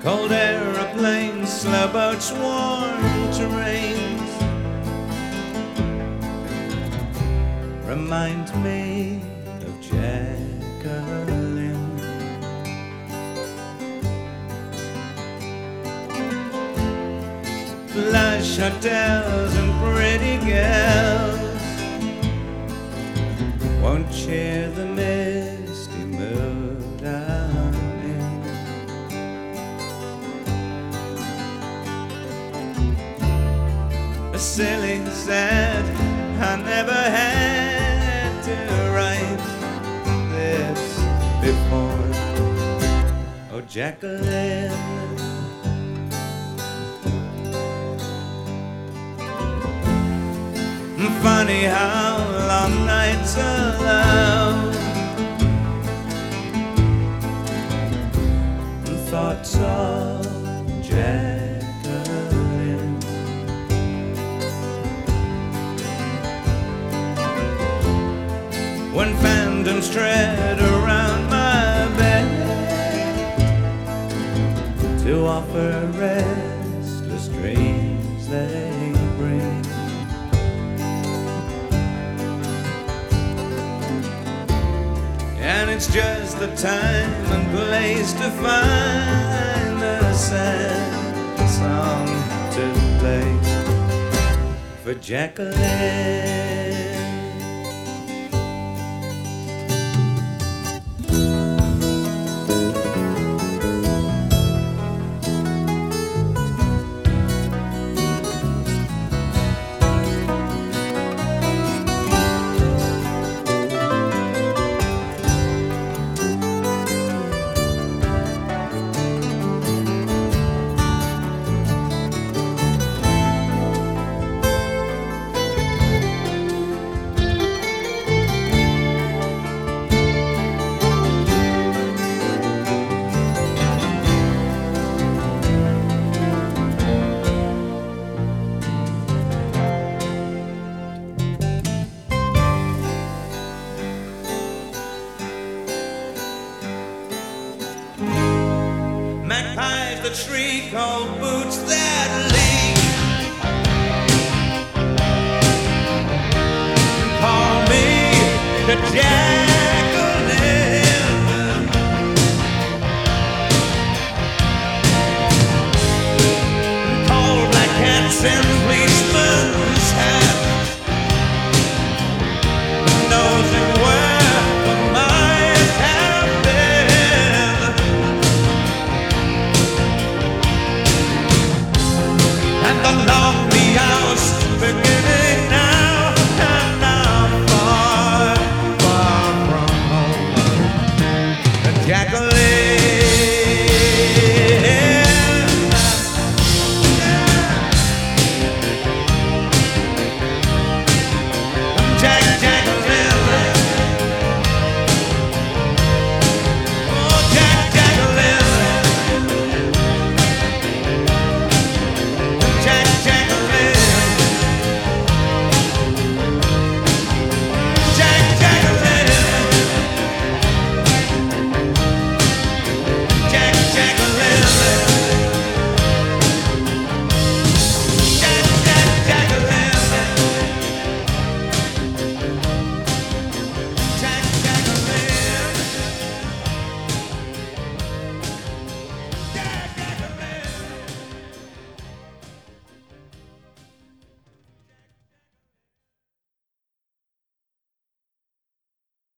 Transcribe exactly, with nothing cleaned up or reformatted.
Cold aeroplanes, slow boats, warm terrains remind me of Jacqueline. Lush hotels and pretty girls won't cheer the misty mood I'm in. A silly sad I never had to write this before. Oh, Jacqueline, funny how long nights alone thoughts of Jacqueline when phantoms tread around my bed to offer restless dreams they bring. And it's just the time and place to find the sad song to play for Jacqueline. Magpies that shriek, old boots that leak, call me the Jack.